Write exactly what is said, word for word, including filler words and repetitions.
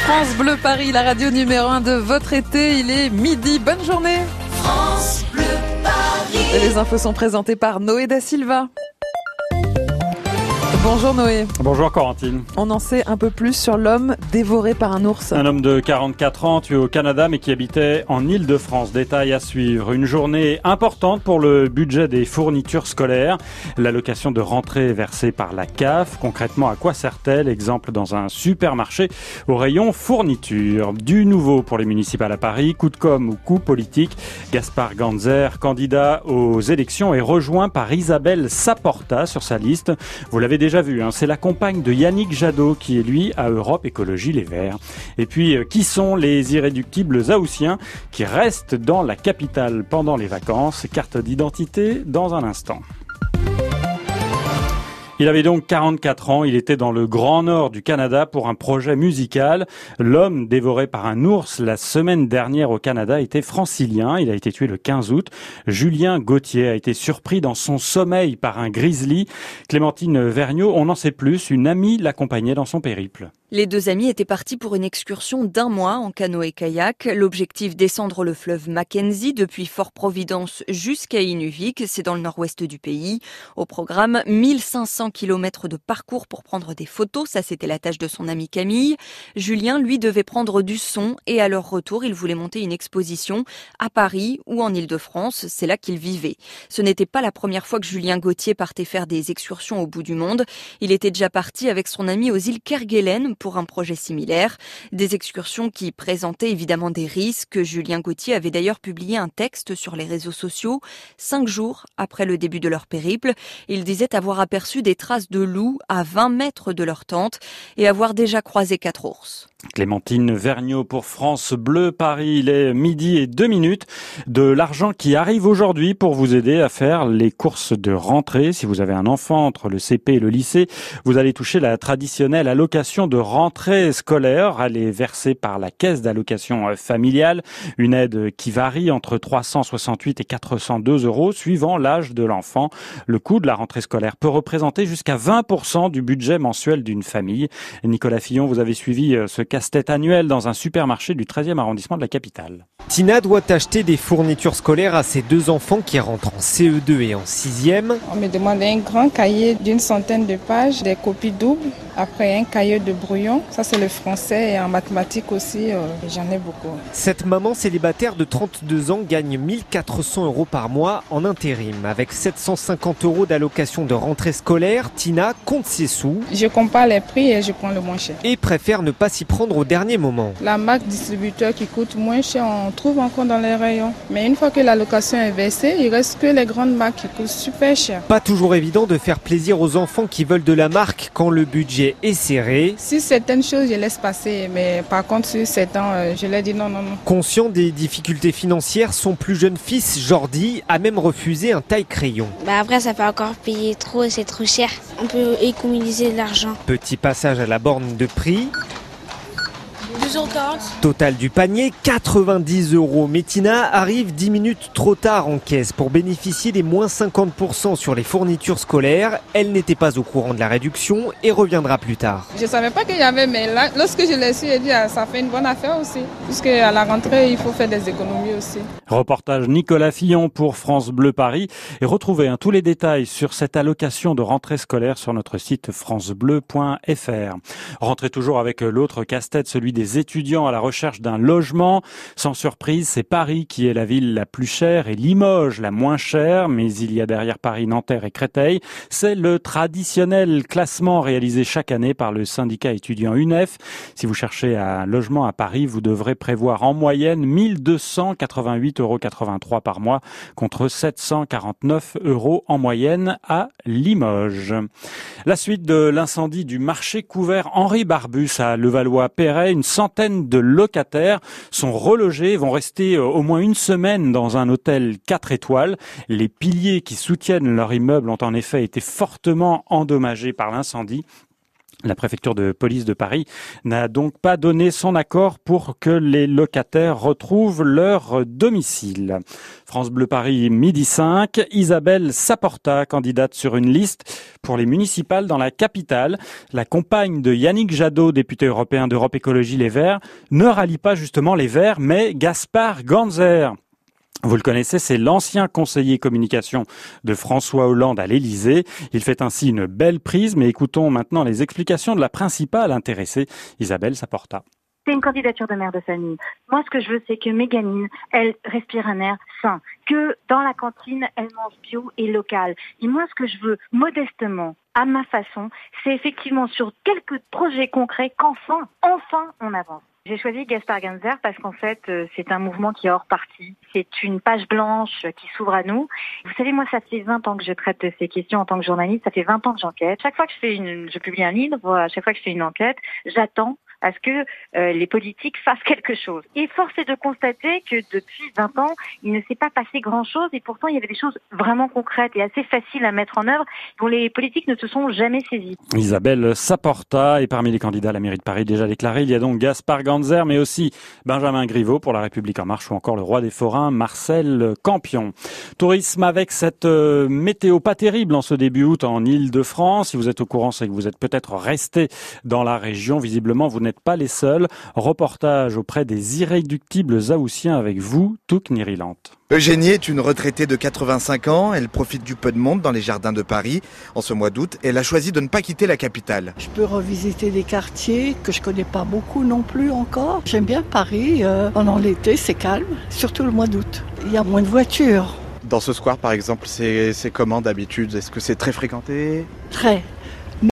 France Bleu Paris, la radio numéro un de votre été, il est midi, bonne journée. France Bleu Paris. Et les infos sont présentées par Noé da Silva. Bonjour Noé. Bonjour Corentine. On en sait un peu plus sur l'homme dévoré par un ours. Un homme de quarante-quatre ans tué au Canada mais qui habitait en Île-de-France. Détail à suivre. Une journée importante pour le budget des fournitures scolaires. L'allocation de rentrée versée par la C A F. Concrètement, à quoi sert-elle? Exemple dans un supermarché au rayon fournitures. Du nouveau pour les municipales à Paris. Coup de com' ou coup politique. Gaspard Ganzer, candidat aux élections, est rejoint par Isabelle Saporta sur sa liste. Vous l'avez déjà vu, hein, c'est la compagne de Yannick Jadot qui est lui à Europe Écologie Les Verts. Et puis, euh, qui sont les irréductibles haussiens qui restent dans la capitale pendant les vacances? Carte d'identité dans un instant. Il avait donc quarante-quatre ans, il était dans le Grand Nord du Canada pour un projet musical. L'homme dévoré par un ours la semaine dernière au Canada était francilien, il a été tué le quinze août. Julien Gauthier a été surpris dans son sommeil par un grizzly. Clémentine Vergniaud, on en sait plus, une amie l'accompagnait dans son périple. Les deux amis étaient partis pour une excursion d'un mois en canoë-kayak. L'objectif, descendre le fleuve Mackenzie depuis Fort-Providence jusqu'à Inuvik, c'est dans le nord-ouest du pays. Au programme, mille cinq cents kilomètres de parcours pour prendre des photos, ça c'était la tâche de son ami Camille. Julien, lui, devait prendre du son et à leur retour, il voulait monter une exposition à Paris ou en Île-de-France, c'est là qu'il vivait. Ce n'était pas la première fois que Julien Gauthier partait faire des excursions au bout du monde. Il était déjà parti avec son ami aux îles Kerguelen pour un projet similaire. Des excursions qui présentaient évidemment des risques. Julien Gauthier avait d'ailleurs publié un texte sur les réseaux sociaux cinq jours après le début de leur périple. Il disait avoir aperçu des traces de loups à vingt mètres de leur tente et avoir déjà croisé quatre ours. Clémentine Vergniaud pour France Bleu Paris, il est midi et deux minutes. De l'argent qui arrive aujourd'hui pour vous aider à faire les courses de rentrée. Si vous avez un enfant entre le C P et le lycée, vous allez toucher la traditionnelle allocation de rentrée scolaire. Elle est versée par la caisse d'allocation familiale. Une aide qui varie entre trois cent soixante-huit et quatre cent deux euros suivant l'âge de l'enfant. Le coût de la rentrée scolaire peut représenter jusqu'à vingt pour cent du budget mensuel d'une famille. Nicolas Fillon, vous avez suivi ce casse-tête annuel dans un supermarché du treizième arrondissement de la capitale. Tina doit acheter des fournitures scolaires à ses deux enfants qui rentrent en C E deux et en sixième. On me demande un grand cahier d'une centaine de pages, des copies doubles, après un cahier de brouillon. Ça c'est le français et en mathématiques aussi, euh, j'en ai beaucoup. Cette maman célibataire de trente-deux ans gagne mille quatre cents euros par mois en intérim. Avec sept cent cinquante euros d'allocation de rentrée scolaire, Tina compte ses sous. Je compare les prix et je prends le moins cher. Et préfère ne pas s'y prendre au dernier moment. La marque distributeur qui coûte moins cher, on trouve encore dans les rayons. Mais une fois que l'allocation est versée, il reste que les grandes marques qui coûtent super cher. Pas toujours évident de faire plaisir aux enfants qui veulent de la marque quand le budget est serré. Si certaines choses, je laisse passer. Mais par contre, sur certains, je leur dis non, non, non. Conscient des difficultés financières, son plus jeune fils, Jordi, a même refusé un taille-crayon. Bah après, ça fait encore payer trop et c'est trop cher. On peut économiser de l'argent. Petit passage à la borne de prix. deux euros quarante. Total du panier, quatre-vingt-dix euros. Mais Tina arrive dix minutes trop tard en caisse pour bénéficier des moins cinquante pour cent sur les fournitures scolaires. Elle n'était pas au courant de la réduction et reviendra plus tard. Je ne savais pas qu'il y avait, mais là, lorsque je l'ai su, j'ai dit ah, ça fait une bonne affaire aussi. Puisque à la rentrée, il faut faire des économies aussi. Reportage Nicolas Fillon pour France Bleu Paris. Et retrouvez hein, tous les détails sur cette allocation de rentrée scolaire sur notre site francebleu point f r. Rentrez toujours avec l'autre casse-tête, celui des étudiants à la recherche d'un logement. Sans surprise, c'est Paris qui est la ville la plus chère et Limoges la moins chère, mais il y a derrière Paris, Nanterre et Créteil. C'est le traditionnel classement réalisé chaque année par le syndicat étudiant U N E F. Si vous cherchez un logement à Paris, vous devrez prévoir en moyenne mille deux cent quatre-vingt-huit euros quatre-vingt-trois par mois contre sept cent quarante-neuf euros en moyenne à Limoges. La suite de l'incendie du marché couvert Henri Barbus à Levallois-Perret, une centaine de locataires sont relogés, vont rester au moins une semaine dans un hôtel quatre étoiles. Les piliers qui soutiennent leur immeuble ont en effet été fortement endommagés par l'incendie. La préfecture de police de Paris n'a donc pas donné son accord pour que les locataires retrouvent leur domicile. France Bleu Paris, midi cinq. Isabelle Saporta, candidate sur une liste pour les municipales dans la capitale. La compagne de Yannick Jadot, député européen d'Europe Écologie Les Verts, ne rallie pas justement les Verts, mais Gaspard Ganzer. Vous le connaissez, c'est l'ancien conseiller communication de François Hollande à l'Élysée. Il fait ainsi une belle prise, mais écoutons maintenant les explications de la principale intéressée, Isabelle Saporta. C'est une candidature de mère de famille. Moi, ce que je veux, c'est que mes gamines, elles respirent un air sain, que dans la cantine, elles mangent bio et local. Et moi, ce que je veux, modestement, à ma façon, c'est effectivement sur quelques projets concrets qu'enfin, enfin, on avance. J'ai choisi Gaspard Ganzer parce qu'en fait, c'est un mouvement qui est hors parti. C'est une page blanche qui s'ouvre à nous. Vous savez, moi, ça fait vingt ans que je traite de ces questions en tant que journaliste. Ça fait vingt ans que j'enquête. Chaque fois que je fais une, je publie un livre, à chaque fois que je fais une enquête, j'attends à ce que euh, les politiques fassent quelque chose. Et force est de constater que depuis vingt ans, il ne s'est pas passé grand-chose et pourtant il y avait des choses vraiment concrètes et assez faciles à mettre en œuvre dont les politiques ne se sont jamais saisies. Isabelle Saporta est parmi les candidats à la mairie de Paris déjà déclarés. Il y a donc Gaspard Ganzer, mais aussi Benjamin Griveaux pour La République En Marche ou encore le roi des forains, Marcel Campion. Tourisme avec cette euh, météo pas terrible en ce début août en Île-de-France. Si vous êtes au courant, c'est que vous êtes peut-être resté dans la région. Visiblement, vous n'êtes pas les seuls. Reportage auprès des irréductibles Haussiens avec vous, Touk Nirilant. Eugénie est une retraitée de quatre-vingt-cinq ans. Elle profite du peu de monde dans les jardins de Paris. En ce mois d'août, elle a choisi de ne pas quitter la capitale. Je peux revisiter des quartiers que je connais pas beaucoup non plus encore. J'aime bien Paris. Euh, pendant l'été, c'est calme, surtout le mois d'août. Il y a moins de voitures. Dans ce square, par exemple, c'est, c'est comment d'habitude? Est-ce que c'est très fréquenté? Très.